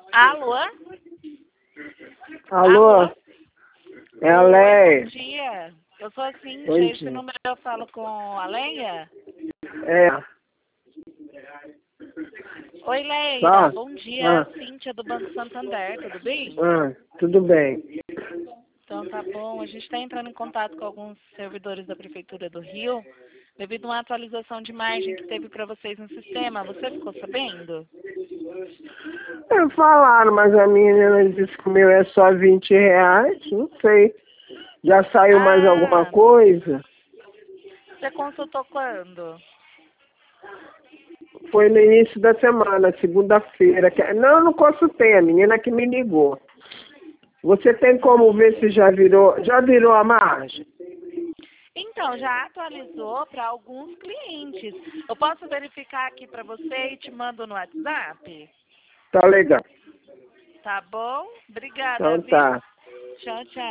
Alô? Alô? É a Oi, Leia. bom dia. Eu sou a Cíntia, Oi, esse dia. número eu falo com a Leia? É. Oi, Leia, Tá? bom dia, Ah, Cíntia do Banco Santander, tudo bem? tudo bem. Então tá bom, a gente está entrando em contato com alguns servidores da Prefeitura do Rio, devido a uma atualização de margem que teve para vocês no sistema. Você ficou sabendo? Falaram, mas a menina disse que o meu é só R$ 20. Não sei. Já saiu mais alguma Ah, coisa? você consultou quando? Foi no início da semana, segunda-feira. Não, eu não consultei, a menina que me ligou. Você tem como ver se já virou a margem? Então, já atualizou para alguns clientes. Eu posso verificar aqui para você e te mando no WhatsApp? Tá legal. Tá bom? Obrigada, Então viu? tá. Tchau, tchau.